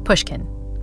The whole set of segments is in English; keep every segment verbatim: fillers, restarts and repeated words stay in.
Pushkin.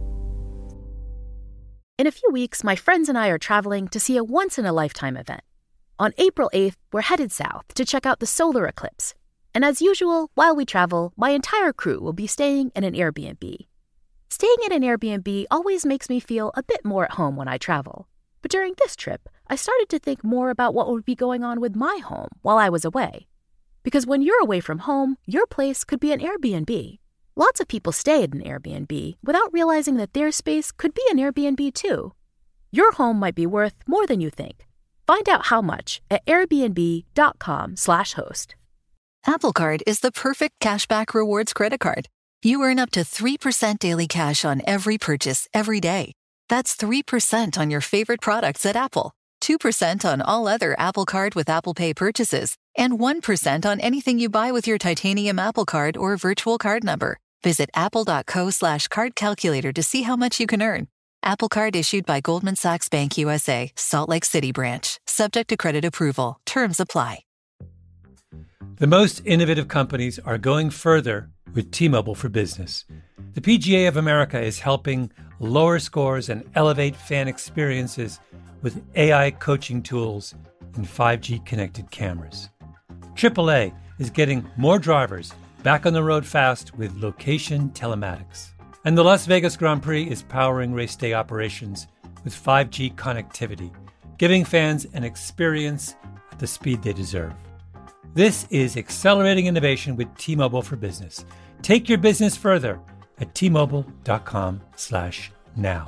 In a few weeks, my friends and I are traveling to see a once-in-a-lifetime event. On April eighth, we're headed south to check out the solar eclipse. And as usual, while we travel, my entire crew will be staying in an Airbnb. Staying in an Airbnb always makes me feel a bit more at home when I travel. But during this trip, I started to think more about what would be going on with my home while I was away. Because when you're away from home, your place could be an Airbnb. Lots of people stay at an Airbnb without realizing that their space could be an Airbnb too. Your home might be worth more than you think. Find out how much at airbnb.com slash host. Apple Card is the perfect cashback rewards credit card. You earn up to three percent daily cash on every purchase every day. That's three percent on your favorite products at Apple, two percent on all other Apple Card with Apple Pay purchases, and one percent on anything you buy with your titanium Apple Card or virtual card number. Visit apple.co slash card calculator to see how much you can earn. Apple Card issued by Goldman Sachs Bank U S A, Salt Lake City branch. Subject to credit approval. Terms apply. The most innovative companies are going further with T-Mobile for Business. The P G A of America is helping lower scores and elevate fan experiences with A I coaching tools and five G connected cameras. triple A is getting more drivers back on the road fast with location telematics. And the Las Vegas Grand Prix is powering race day operations with five G connectivity, giving fans an experience at the speed they deserve. This is accelerating innovation with T-Mobile for Business. Take your business further at T-Mobile.com slash now.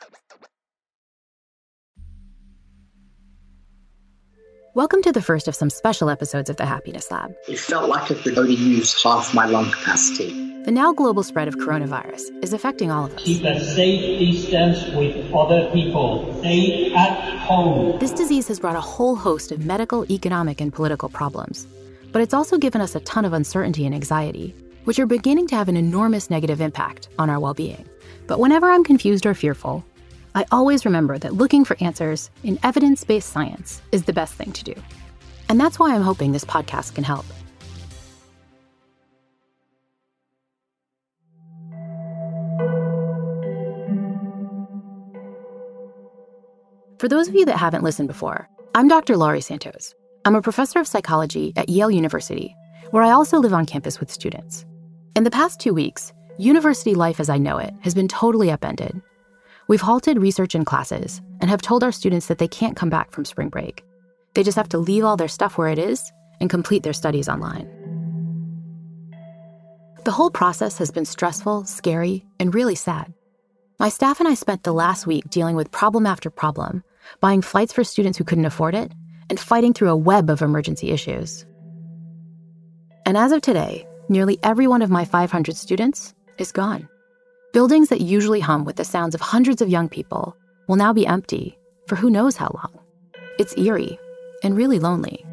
Welcome to the first of some special episodes of the Happiness Lab. It felt like I could only use half my lung capacity. The now global spread of coronavirus is affecting all of us. Keep a safe distance with other people. Stay at home. This disease has brought a whole host of medical, economic, and political problems. But it's also given us a ton of uncertainty and anxiety, which are beginning to have an enormous negative impact on our well-being. But whenever I'm confused or fearful, I always remember that looking for answers in evidence-based science is the best thing to do. And that's why I'm hoping this podcast can help. For those of you that haven't listened before, I'm Doctor Laurie Santos. I'm a professor of psychology at Yale University, where I also live on campus with students. In the past two weeks, university life as I know it has been totally upended. We've halted research in classes and have told our students that they can't come back from spring break. They just have to leave all their stuff where it is and complete their studies online. The whole process has been stressful, scary, and really sad. My staff and I spent the last week dealing with problem after problem, buying flights for students who couldn't afford it, and fighting through a web of emergency issues. And as of today, nearly every one of my five hundred students is gone. Buildings that usually hum with the sounds of hundreds of young people will now be empty for who knows how long. It's eerie and really lonely.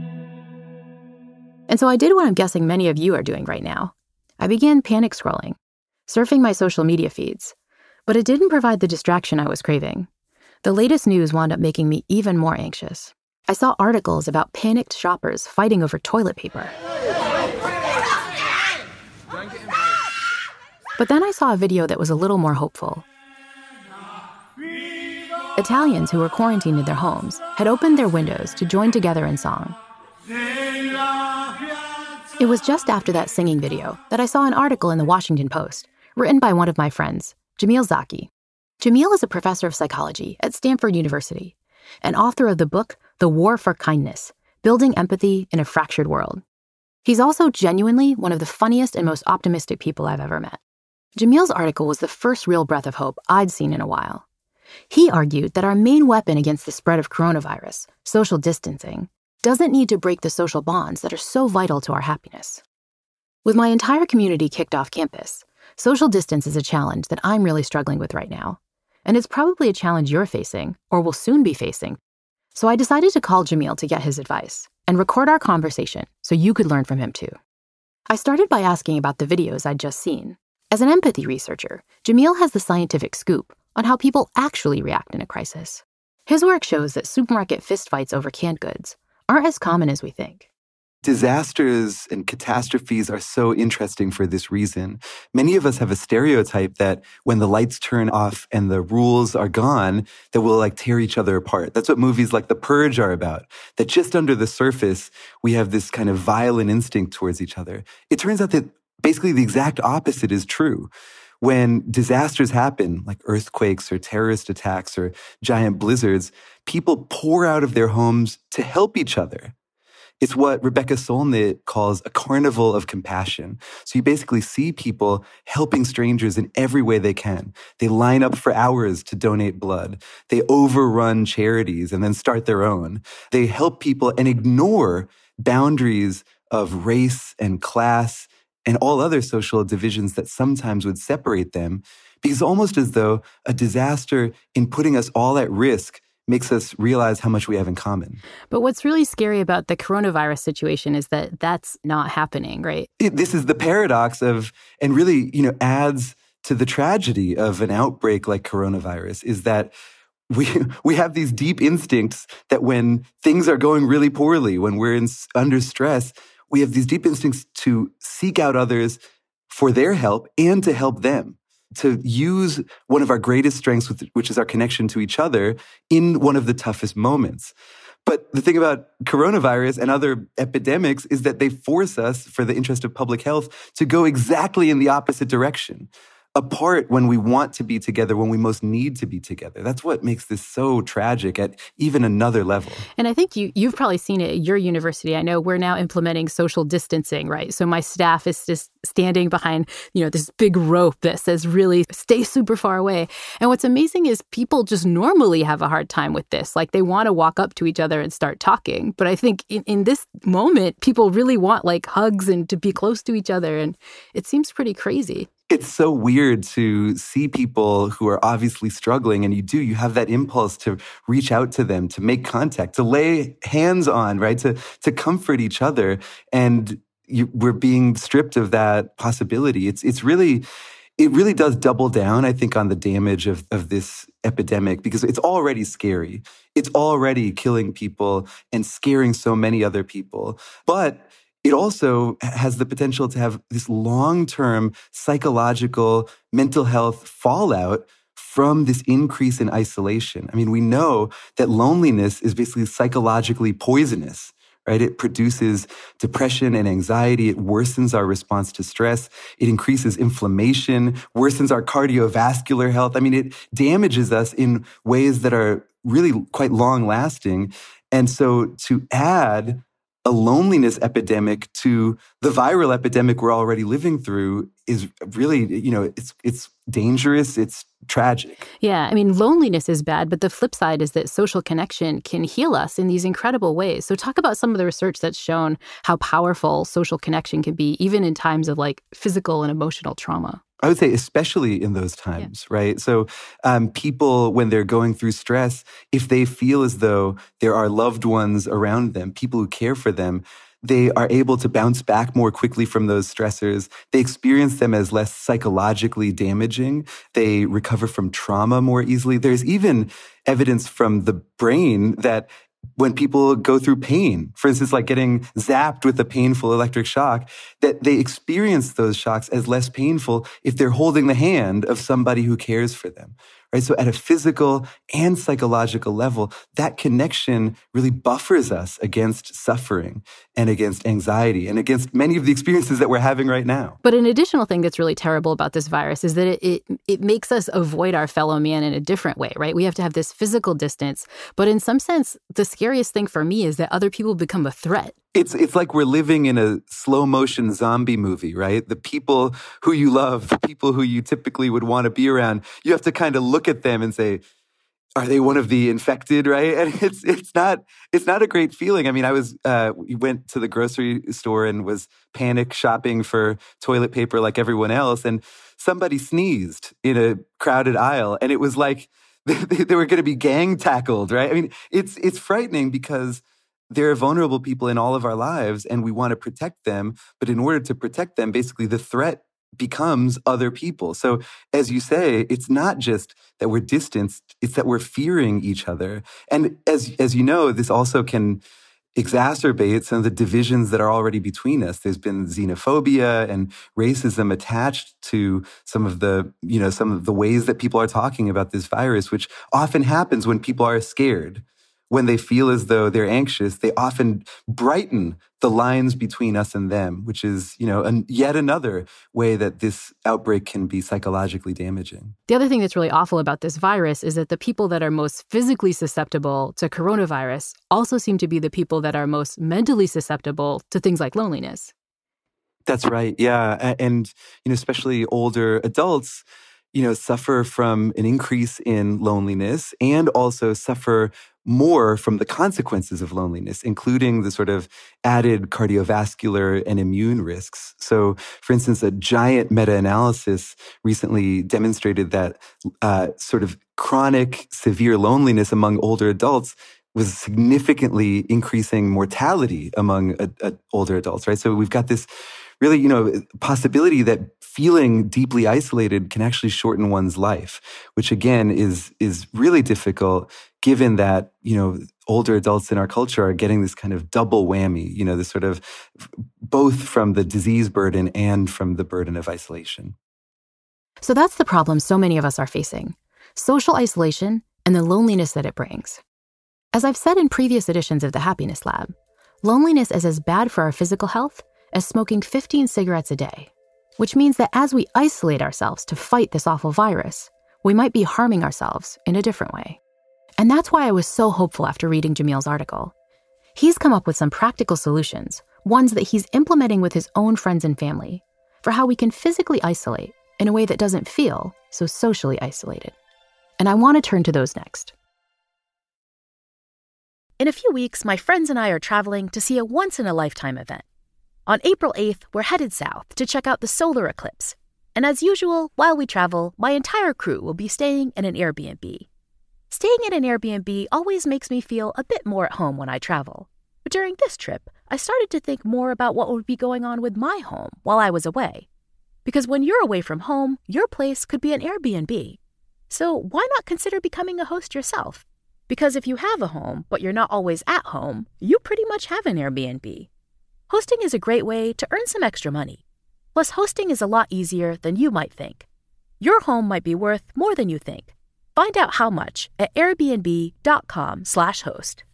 And so I did what I'm guessing many of you are doing right now. I began panic scrolling, surfing my social media feeds, but it didn't provide the distraction I was craving. The latest news wound up making me even more anxious. I saw articles about panicked shoppers fighting over toilet paper. But then I saw a video that was a little more hopeful. Italians who were quarantined in their homes had opened their windows to join together in song. It was just after that singing video that I saw an article in the Washington Post, written by one of my friends, Jamil Zaki. Jamil is a professor of psychology at Stanford University and author of the book, The War for Kindness, Building Empathy in a Fractured World. He's also genuinely one of the funniest and most optimistic people I've ever met. Jamil's article was the first real breath of hope I'd seen in a while. He argued that our main weapon against the spread of coronavirus, social distancing, doesn't need to break the social bonds that are so vital to our happiness. With my entire community kicked off campus, social distance is a challenge that I'm really struggling with right now. And it's probably a challenge you're facing, or will soon be facing. So I decided to call Jamil to get his advice and record our conversation so you could learn from him too. I started by asking about the videos I'd just seen. As an empathy researcher, Jamil has the scientific scoop on how people actually react in a crisis. His work shows that supermarket fistfights over canned goods aren't as common as we think. disasters and catastrophes are so interesting for this reason. Many of us have a stereotype that when the lights turn off and the rules are gone, that we'll like tear each other apart. That's what movies like The Purge are about. That just under the surface, we have this kind of violent instinct towards each other. It turns out that basically the exact opposite is true. When disasters happen, like earthquakes or terrorist attacks or giant blizzards, people pour out of their homes to help each other. It's what Rebecca Solnit calls a carnival of compassion. So you basically see people helping strangers in every way they can. They line up for hours to donate blood. They overrun charities and then start their own. They help people and ignore boundaries of race and class and all other social divisions that sometimes would separate them, because almost as though a disaster in putting us all at risk makes us realize how much we have in common. But what's really scary about the coronavirus situation is that that's not happening, right? It, this is the paradox of, and really, you know, adds to the tragedy of an outbreak like coronavirus, is that we we have these deep instincts that when things are going really poorly, when we're in, under stress, we have these deep instincts to seek out others for their help and to help them, to use one of our greatest strengths, which is our connection to each other, in one of the toughest moments. But the thing about coronavirus and other epidemics is that they force us, for the interest of public health, to go exactly in the opposite direction. Apart when we want to be together, when we most need to be together. That's what makes this so tragic at even another level. And I think you, you've probably seen it at your university. I know we're now implementing social distancing, right? So my staff is just standing behind, you know, this big rope that says really stay super far away. And what's amazing is people just normally have a hard time with this. Like they want to walk up to each other and start talking. But I think in, in this moment, people really want like hugs and to be close to each other. And it seems pretty crazy. It's so weird to see people who are obviously struggling, and you do, you have that impulse to reach out to them, to make contact, to lay hands on, right? To, to comfort each other. And you, we're being stripped of that possibility. It's, it's really, it really does double down, I think, on the damage of, of this epidemic, because it's already scary. It's already killing people and scaring so many other people. But it also has the potential to have this long-term psychological, mental health fallout from this increase in isolation. I mean, we know that loneliness is basically psychologically poisonous, right? It produces depression and anxiety. It worsens our response to stress. It increases inflammation, worsens our cardiovascular health. I mean, it damages us in ways that are really quite long-lasting. And so to add a loneliness epidemic to the viral epidemic we're already living through is really, you know, it's it's dangerous, it's tragic. Yeah, I mean, loneliness is bad, but the flip side is that social connection can heal us in these incredible ways. So talk about some of the research that's shown how powerful social connection can be, even in times of like physical and emotional trauma. I would say especially in those times, yeah. right? So um, people, when they're going through stress, if they feel as though there are loved ones around them, people who care for them, they are able to bounce back more quickly from those stressors. They experience them as less psychologically damaging. They recover from trauma more easily. There's even evidence from the brain that when people go through pain, for instance, like getting zapped with a painful electric shock, that they experience those shocks as less painful if they're holding the hand of somebody who cares for them, right? So at a physical and psychological level, that connection really buffers us against suffering and against anxiety and against many of the experiences that we're having right now. But an additional thing that's really terrible about this virus is that it, it it makes us avoid our fellow man in a different way, right? We have to have this physical distance. But in some sense, the scariest thing for me is that other people become a threat. It's it's like we're living in a slow motion zombie movie, right? The people who you love, the people who you typically would want to be around, you have to kind of look at them and say, are they one of the infected, right? And it's it's not it's not a great feeling. I mean, I was uh, went to the grocery store and was panic shopping for toilet paper like everyone else, and somebody sneezed in a crowded aisle, and it was like they, they were going to be gang tackled, right? I mean, it's it's frightening because there are vulnerable people in all of our lives, and we want to protect them. But in order to protect them, basically the threat becomes other people. So as you say, it's not just that we're distanced, it's that we're fearing each other. And as as you know, this also can exacerbate some of the divisions that are already between us. There's been xenophobia and racism attached to some of the, you know, some of the ways that people are talking about this virus, which often happens when people are scared. When they feel as though they're anxious, they often brighten the lines between us and them, which is, you know, an, yet another way that this outbreak can be psychologically damaging. The other thing that's really awful about this virus is that the people that are most physically susceptible to coronavirus also seem to be the people that are most mentally susceptible to things like loneliness. That's right. Yeah. And, you know, especially older adults, you know, suffer from an increase in loneliness and also suffer more from the consequences of loneliness, including the sort of added cardiovascular and immune risks. So, for instance, a giant meta-analysis recently demonstrated that uh, sort of chronic severe loneliness among older adults was significantly increasing mortality among uh, uh, older adults, right? So we've got this really, you know, possibility that feeling deeply isolated can actually shorten one's life, which again is is really difficult given that, you know, older adults in our culture are getting this kind of double whammy, you know, this sort of both from the disease burden and from the burden of isolation. So that's the problem so many of us are facing: social isolation and the loneliness that it brings. As I've said in previous editions of the Happiness Lab, loneliness is as bad for our physical health as smoking fifteen cigarettes a day, which means that as we isolate ourselves to fight this awful virus, we might be harming ourselves in a different way. And that's why I was so hopeful after reading Jamil's article. He's come up with some practical solutions, ones that he's implementing with his own friends and family, for how we can physically isolate in a way that doesn't feel so socially isolated. And I want to turn to those next. In a few weeks, my friends and I are traveling to see a once-in-a-lifetime event. On April eighth, we're headed south to check out the solar eclipse. And as usual, while we travel, my entire crew will be staying in an Airbnb. Staying in an Airbnb always makes me feel a bit more at home when I travel. But during this trip, I started to think more about what would be going on with my home while I was away. Because when you're away from home, your place could be an Airbnb. So why not consider becoming a host yourself? Because if you have a home, but you're not always at home, you pretty much have an Airbnb. Hosting is a great way to earn some extra money. Plus, hosting is a lot easier than you might think. Your home might be worth more than you think. Find out how much at airbnb.com slash host.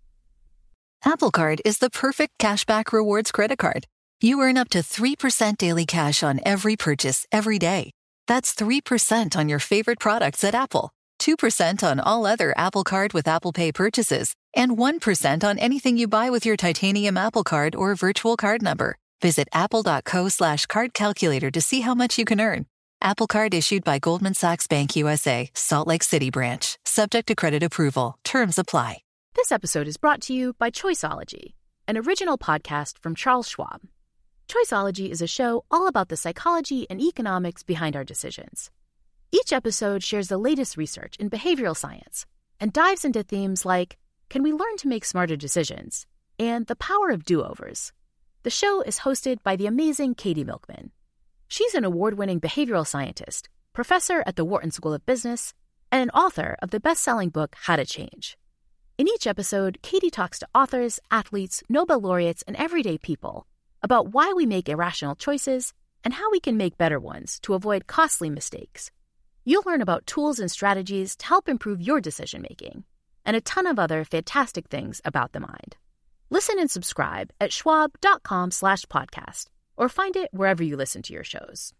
Apple Card is the perfect cashback rewards credit card. You earn up to three percent daily cash on every purchase every day. That's three percent on your favorite products at Apple, two percent on all other Apple Card with Apple Pay purchases, and one percent on anything you buy with your titanium Apple Card or virtual card number. Visit apple.co slash card calculator to see how much you can earn. Apple Card issued by Goldman Sachs Bank U S A, Salt Lake City branch. Subject to credit approval. Terms apply. This episode is brought to you by Choiceology, an original podcast from Charles Schwab. Choiceology is a show all about the psychology and economics behind our decisions. Each episode shares the latest research in behavioral science and dives into themes like, can we learn to make smarter decisions? And the power of do-overs. The show is hosted by the amazing Katie Milkman. She's an award-winning behavioral scientist, professor at the Wharton School of Business, and an author of the best-selling book, How to Change. In each episode, Katie talks to authors, athletes, Nobel laureates, and everyday people about why we make irrational choices and how we can make better ones to avoid costly mistakes. You'll learn about tools and strategies to help improve your decision-making, and a ton of other fantastic things about the mind. Listen and subscribe at schwab.com slash podcast, or find it wherever you listen to your shows.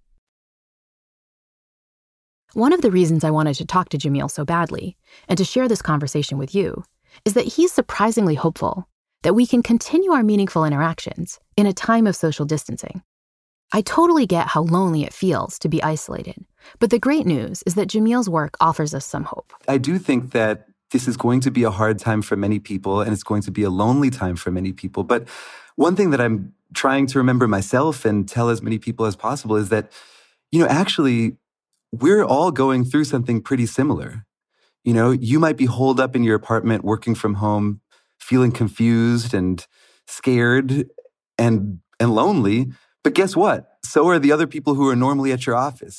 One of the reasons I wanted to talk to Jamil so badly, and to share this conversation with you, is that he's surprisingly hopeful that we can continue our meaningful interactions in a time of social distancing. I totally get how lonely it feels to be isolated, but the great news is that Jamil's work offers us some hope. I do think that this is going to be a hard time for many people, and it's going to be a lonely time for many people. But one thing that I'm trying to remember myself and tell as many people as possible is that, you know, actually, we're all going through something pretty similar. You know, you might be holed up in your apartment working from home, feeling confused and scared and and lonely. But guess what? So are the other people who are normally at your office.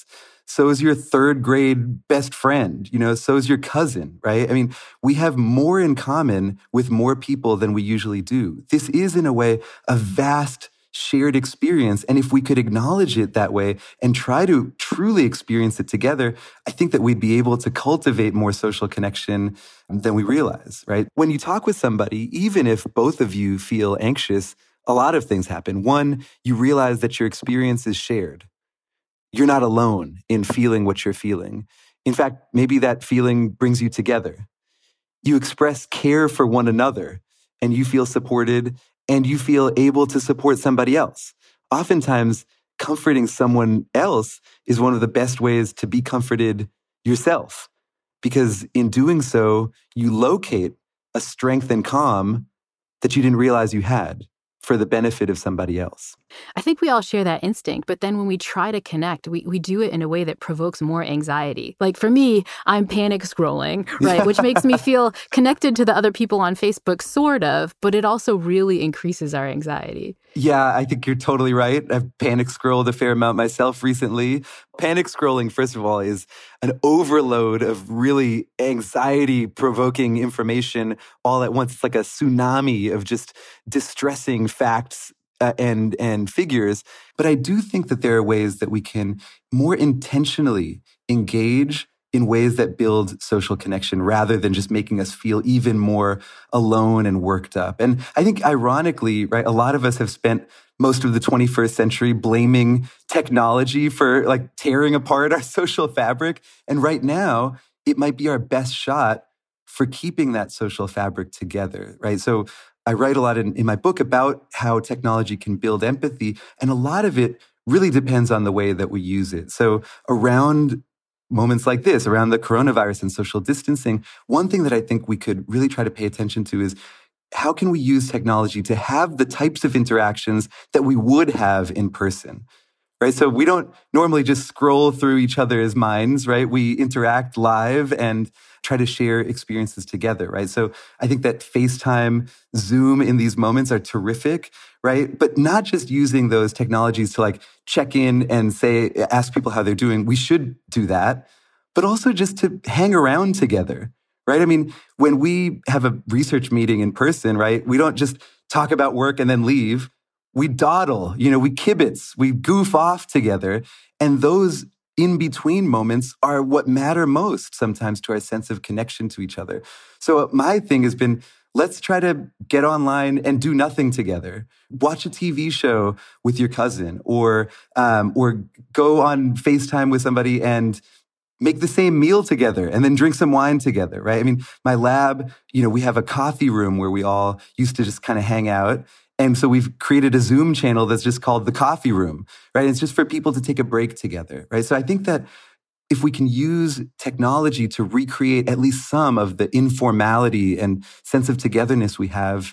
So is your third grade best friend, you know, so is your cousin, right? I mean, we have more in common with more people than we usually do. This is, in a way, a vast shared experience. And if we could acknowledge it that way and try to truly experience it together, I think that we'd be able to cultivate more social connection than we realize, right? When you talk with somebody, even if both of you feel anxious, a lot of things happen. One, you realize that your experience is shared. You're not alone in feeling what you're feeling. In fact, maybe that feeling brings you together. You express care for one another and you feel supported and you feel able to support somebody else. Oftentimes, comforting someone else is one of the best ways to be comforted yourself, because in doing so, you locate a strength and calm that you didn't realize you had for the benefit of somebody else. I think we all share that instinct, but then when we try to connect, we, we do it in a way that provokes more anxiety. Like for me, I'm panic scrolling, right? Which makes me feel connected to the other people on Facebook, sort of, but it also really increases our anxiety. Yeah, I think you're totally right. I've panic scrolled a fair amount myself recently. Panic scrolling, first of all, is an overload of really anxiety-provoking information all at once. It's like a tsunami of just distressing facts uh, and and figures. But I do think that there are ways that we can more intentionally engage in ways that build social connection rather than just making us feel even more alone and worked up. And I think ironically, right, a lot of us have spent most of the twenty-first century blaming technology for like tearing apart our social fabric. And right now, it might be our best shot for keeping that social fabric together, right? So I write a lot in, in my book about how technology can build empathy, and a lot of it really depends on the way that we use it. So around moments like this, around the coronavirus and social distancing, one thing that I think we could really try to pay attention to is how can we use technology to have the types of interactions that we would have in person, right? So we don't normally just scroll through each other's minds, right? We interact live and try to share experiences together, right? So I think that FaceTime, Zoom in these moments are terrific, right? But not just using those technologies to like check in and say, ask people how they're doing. We should do that, but also just to hang around together, right? I mean, when we have a research meeting in person, right, we don't just talk about work and then leave. We dawdle, you know, we kibitz, we goof off together. And those in-between moments are what matter most sometimes to our sense of connection to each other. So my thing has been, let's try to get online and do nothing together. Watch a T V show with your cousin, or um, or go on FaceTime with somebody and make the same meal together and then drink some wine together, right? I mean, my lab, you know, we have a coffee room where we all used to just kind of hang out. And so we've created a Zoom channel that's just called the Coffee Room, right? It's just for people to take a break together, right? So I think that if we can use technology to recreate at least some of the informality and sense of togetherness we have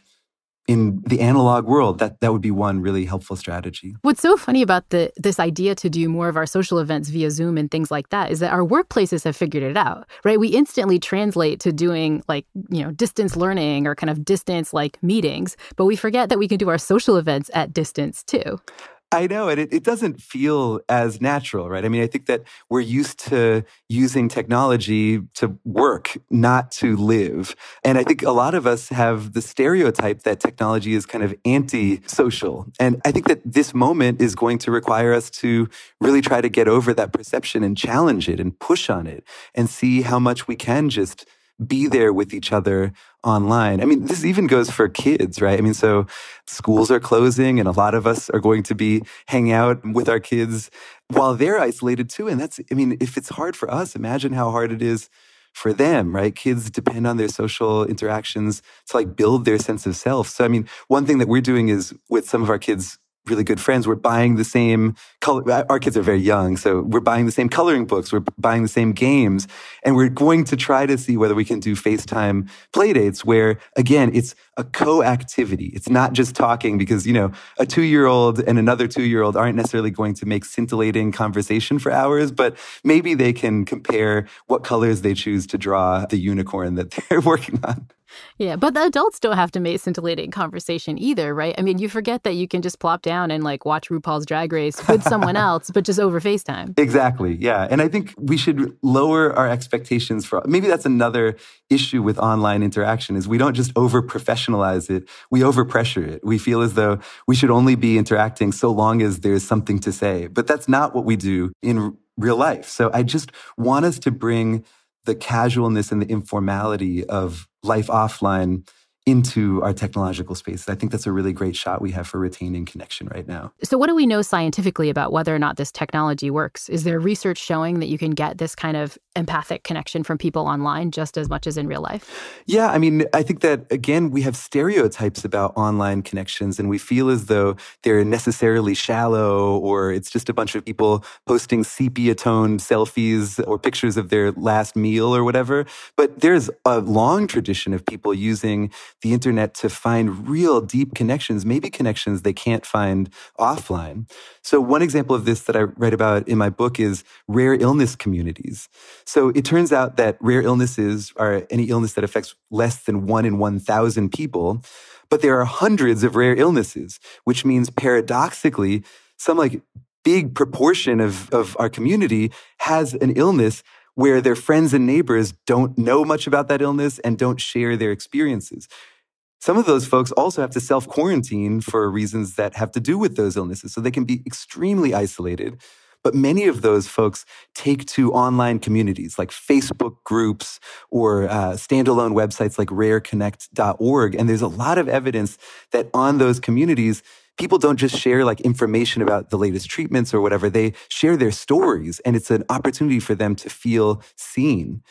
in the analog world, that, that would be one really helpful strategy. What's so funny about the this idea to do more of our social events via Zoom and things like that is that our workplaces have figured it out, right? We instantly translate to doing like, you know, distance learning or kind of distance like meetings, but we forget that we can do our social events at distance too. I know, and it, it doesn't feel as natural, right? I mean, I think that we're used to using technology to work, not to live. And I think a lot of us have the stereotype that technology is kind of anti-social. And I think that this moment is going to require us to really try to get over that perception and challenge it and push on it and see how much we can just be there with each other online. I mean, this even goes for kids, right? I mean, so schools are closing and a lot of us are going to be hanging out with our kids while they're isolated too. And that's, I mean, if it's hard for us, imagine how hard it is for them, right? Kids depend on their social interactions to like build their sense of self. So, I mean, one thing that we're doing is with some of our kids' really good friends, we're buying the same color. Our kids are very young, so we're buying the same coloring books. We're buying the same games. And we're going to try to see whether we can do FaceTime play dates where, again, it's a co-activity. It's not just talking because, you know, a two-year-old and another two-year-old aren't necessarily going to make scintillating conversation for hours, but maybe they can compare what colors they choose to draw the unicorn that they're working on. Yeah, but the adults don't have to make scintillating conversation either, right? I mean, you forget that you can just plop down and like watch RuPaul's Drag Race with someone else, but just over FaceTime. Exactly, yeah. And I think we should lower our expectations for, maybe that's another issue with online interaction, is we don't just over-professionalize it, we over-pressure it. We feel as though we should only be interacting so long as there's something to say. But that's not what we do in real life. So I just want us to bring the casualness and the informality of life offline into our technological spaces. I think that's a really great shot we have for retaining connection right now. So what do we know scientifically about whether or not this technology works? Is there research showing that you can get this kind of empathic connection from people online just as much as in real life? Yeah, I mean, I think that, again, we have stereotypes about online connections, and we feel as though they're necessarily shallow, or it's just a bunch of people posting sepia-toned selfies or pictures of their last meal or whatever. But there's a long tradition of people using the internet to find real deep connections, maybe connections they can't find offline. So one example of this that I write about in my book is rare illness communities. So it turns out that rare illnesses are any illness that affects less than one in one thousand people, but there are hundreds of rare illnesses, which means paradoxically, some like big proportion of, of our community has an illness where their friends and neighbors don't know much about that illness and don't share their experiences. Some of those folks also have to self-quarantine for reasons that have to do with those illnesses, so they can be extremely isolated. But many of those folks take to online communities like Facebook groups or uh, standalone websites like rare connect dot org. And there's a lot of evidence that on those communities, people don't just share like information about the latest treatments or whatever. They share their stories, and it's an opportunity for them to feel seen.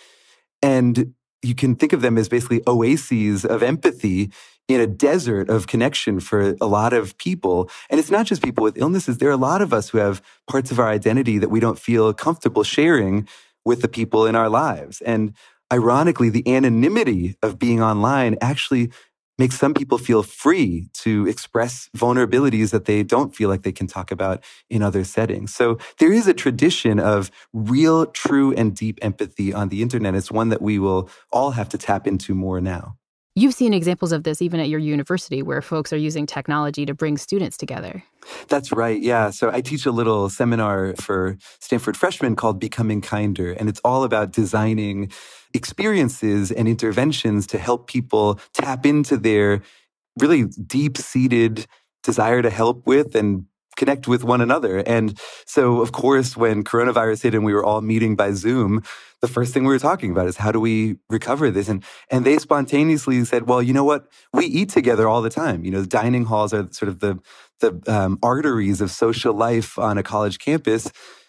And you can think of them as basically oases of empathy in a desert of connection for a lot of people. And it's not just people with illnesses. There are a lot of us who have parts of our identity that we don't feel comfortable sharing with the people in our lives. And ironically, the anonymity of being online actually makes some people feel free to express vulnerabilities that they don't feel like they can talk about in other settings. So there is a tradition of real, true, and deep empathy on the internet. It's one that we will all have to tap into more now. You've seen examples of this even at your university where folks are using technology to bring students together. That's right, yeah. So I teach a little seminar for Stanford freshmen called Becoming Kinder, and it's all about designing experiences and interventions to help people tap into their really deep-seated desire to help with and connect with one another. And so, of course, when coronavirus hit and we were all meeting by Zoom, the first thing we were talking about is how do we recover this? And and they spontaneously said, well, you know what? We eat together all the time. You know, dining halls are sort of the, the um, arteries of social life on a college campus.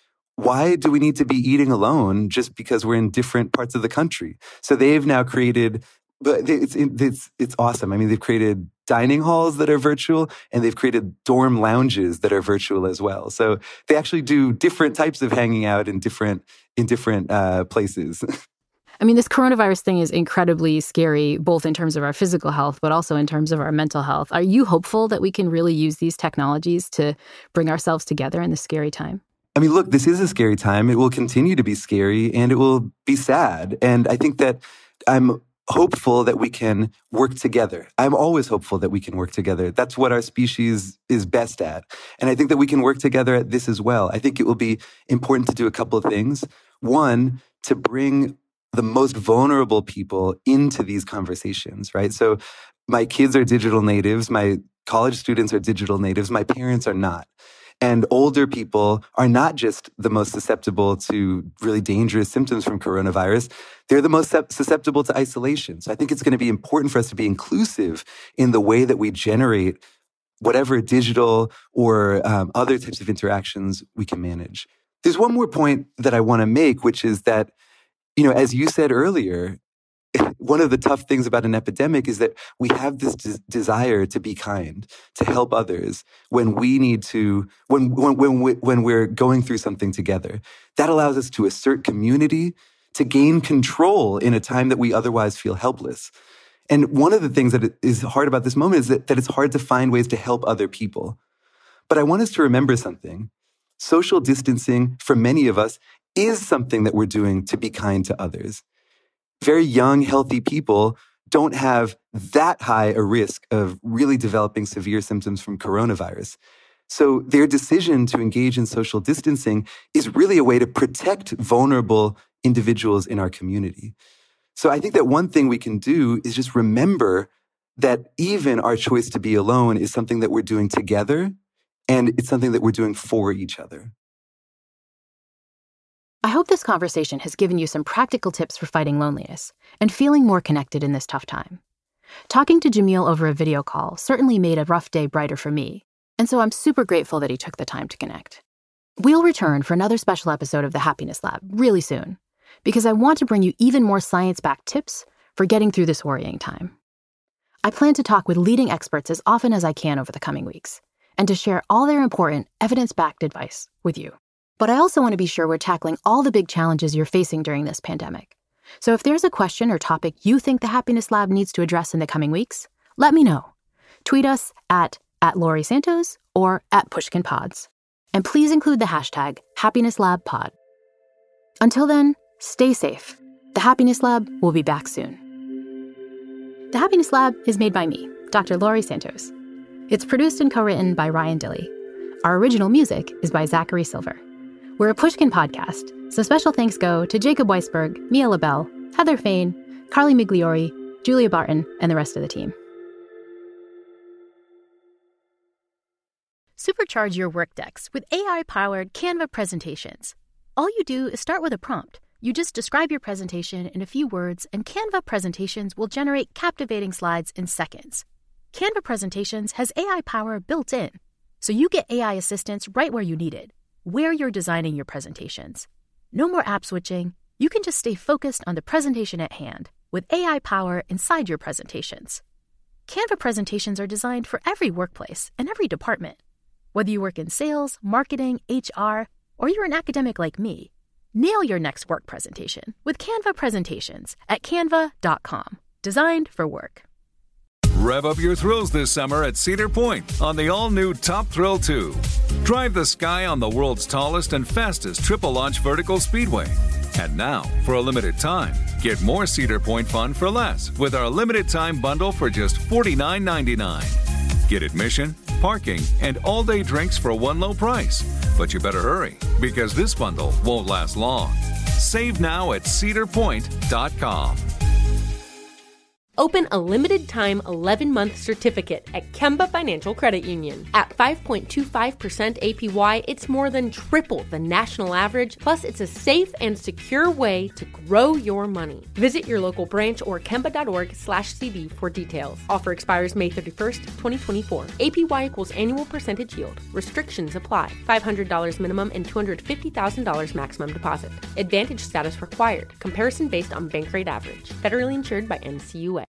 Why do we need to be eating alone just because we're in different parts of the country? So they've now created, but it's it's it's awesome. I mean, they've created dining halls that are virtual, and they've created dorm lounges that are virtual as well. So they actually do different types of hanging out in different in different uh, places. I mean, this coronavirus thing is incredibly scary, both in terms of our physical health, but also in terms of our mental health. Are you hopeful that we can really use these technologies to bring ourselves together in this scary time? I mean, look, this is a scary time. It will continue to be scary, and it will be sad. And I think that I'm hopeful that we can work together. I'm always hopeful that we can work together. That's what our species is best at. And I think that we can work together at this as well. I think it will be important to do a couple of things. One, to bring the most vulnerable people into these conversations, right? So my kids are digital natives. My college students are digital natives. My parents are not. And older people are not just the most susceptible to really dangerous symptoms from coronavirus. They're the most susceptible to isolation. So I think it's going to be important for us to be inclusive in the way that we generate whatever digital or um, other types of interactions we can manage. There's one more point that I want to make, which is that, you know, as you said earlier, one of the tough things about an epidemic is that we have this des- desire to be kind, to help others when we need to, when, when, when, we, when we're going through something together. That allows us to assert community, to gain control in a time that we otherwise feel helpless. And one of the things that is hard about this moment is that, that it's hard to find ways to help other people. But I want us to remember something. Social distancing, for many of us, is something that we're doing to be kind to others. Very young, healthy people don't have that high a risk of really developing severe symptoms from coronavirus. So their decision to engage in social distancing is really a way to protect vulnerable individuals in our community. So I think that one thing we can do is just remember that even our choice to be alone is something that we're doing together, and it's something that we're doing for each other. I hope this conversation has given you some practical tips for fighting loneliness and feeling more connected in this tough time. Talking to Jamil over a video call certainly made a rough day brighter for me, and so I'm super grateful that he took the time to connect. We'll return for another special episode of the Happiness Lab really soon, because I want to bring you even more science-backed tips for getting through this worrying time. I plan to talk with leading experts as often as I can over the coming weeks, and to share all their important evidence-backed advice with you. But I also want to be sure we're tackling all the big challenges you're facing during this pandemic. So if there's a question or topic you think the Happiness Lab needs to address in the coming weeks, let me know. Tweet us at, at Laurie Santos or at PushkinPods. And please include the hashtag HappinessLabPod. Until then, stay safe. The Happiness Lab will be back soon. The Happiness Lab is made by me, Doctor Laurie Santos. It's produced and co-written by Ryan Dilley. Our original music is by Zachary Silver. We're a Pushkin podcast, so special thanks go to Jacob Weisberg, Mia LaBelle, Heather Fain, Carly Migliori, Julia Barton, and the rest of the team. Supercharge your Workdex with A I-powered Canva presentations. All you do is start with a prompt. You just describe your presentation in a few words, and Canva presentations will generate captivating slides in seconds. Canva presentations has A I power built in, so you get A I assistance right where you need it, where you're designing your presentations. No more app switching. You can just stay focused on the presentation at hand with A I power inside your presentations. Canva presentations are designed for every workplace and every department. Whether you work in sales, marketing, H R, or you're an academic like me, nail your next work presentation with Canva presentations at canva dot com. Designed for work. Rev up your thrills this summer at Cedar Point on the all-new Top Thrill two. Drive the sky on the world's tallest and fastest triple-launch vertical speedway. And now, for a limited time, get more Cedar Point fun for less with our limited-time bundle for just forty-nine ninety-nine. Get admission, parking, and all-day drinks for one low price. But you better hurry, because this bundle won't last long. Save now at cedar point dot com. Open a limited-time eleven-month certificate at Kemba Financial Credit Union. At five point two five percent A P Y, it's more than triple the national average, plus it's a safe and secure way to grow your money. Visit your local branch or kemba.org slash CD for details. Offer expires May thirty-first, twenty twenty-four. A P Y equals annual percentage yield. Restrictions apply. five hundred dollars minimum and two hundred fifty thousand dollars maximum deposit. Advantage status required. Comparison based on bank rate average. Federally insured by N C U A.